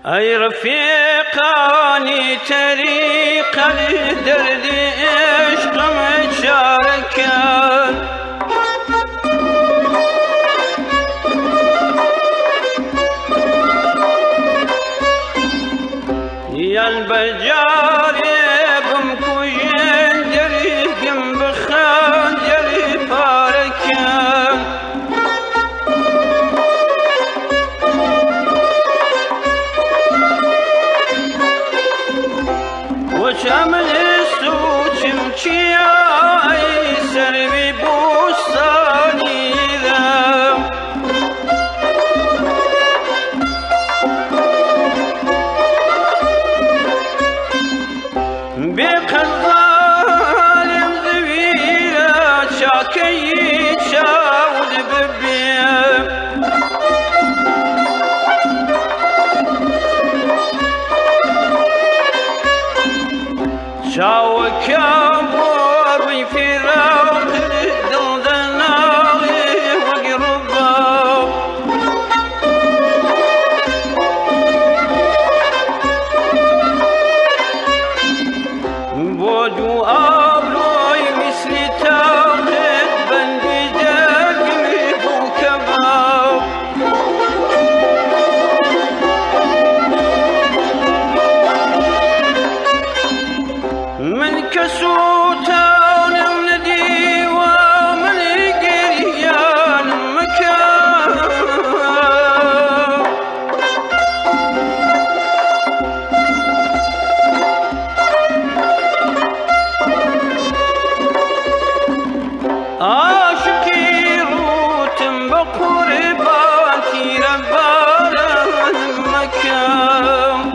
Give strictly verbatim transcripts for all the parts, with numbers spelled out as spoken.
أي رفيقاني طريق الدرد عشق مشاركان يا البجاري بمكوين دريقم بخان جري فاركان وشامل السوق مشياي سربي بوستاني ذا بيق الظالم زويرة شاكي شاود ببيا شاوك أبور في روق دلدناغي وقربا بوجو أبروي مثل تاخد بندي دقمي بوكباب من كسوتان من ديوى من قريان مكان عاشقي روتم بقرباتي ربانا مكان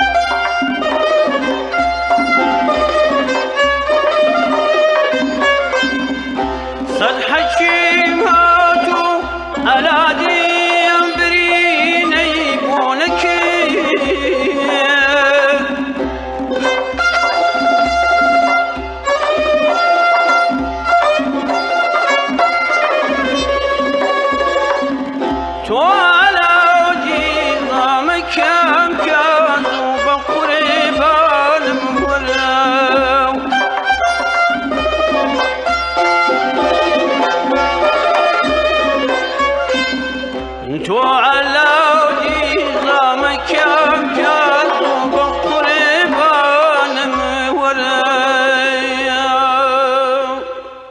صد حكيماتو على ديم بريني بونكي تو على جيضامك كم كازو بقربان مبلاو تو